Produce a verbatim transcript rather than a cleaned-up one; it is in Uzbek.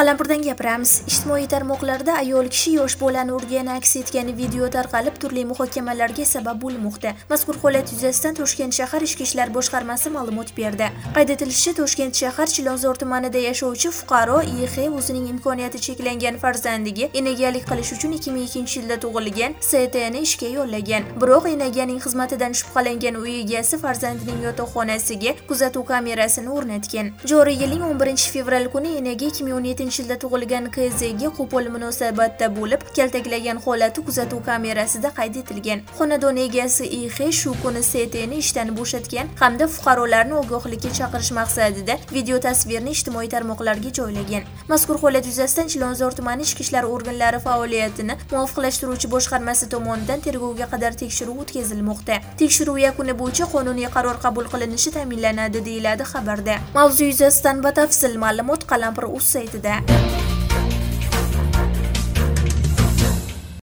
Qalampirdan gapiramiz. Ijtimoiy tarmoqlarda ayol kishi yosh bolani urgani aks etgan video tarqalib, turli muhokamalarga sabab bo'lmoqda. Mazkur holat yuzasidan Toshkent shahar Ichki ishlar boshqarmasi ma'lumot berdi. Qayd etilishicha, Toshkent shahar Chilonzor tumanida yashovchi fuqaro I X o'zining imkoniyati cheklangan farzandiga enagalik qilish uchun ikki ming ikkinchi yilda tug'ilgan S T ni ishga yo'llagan. Biroq enaganing xizmatidan shubhalangan uy egasi farzandining yotoqxonasiga kuzatuv kamerasini o'rnatgan. Joriy yilning o'n birinchi fevral kuni enaga ikki ming o'n yettinchi yilda tug'ilgan K Z ga qo'pol munosabatda bo'lib, kaltaklagan holati kuzatuv kamerasida qayd etilgan. Xonadon egasi I X shu kuni S T ni ishdan bo'shatgan hamda fuqarolarni ogohlikka chaqirish maqsadida video tasvirni ijtimoiy tarmoqlarga joylagan. Mazkur holat yuzasidan Chilonzor tumani ichki ishlar organlari faoliyatini muvofiqlashtiruvchi boshqarmasi tomonidan tergovga qadar tekshiruv o'tkazilmoqda. Tekshiruv yakuni bo'yicha qonuniy qaror qabul qilinishi ta'minlanadi, deyiladi xabarda. Mavzu yuzasidan batafsil ma'lumot Qalampir.uz saytida.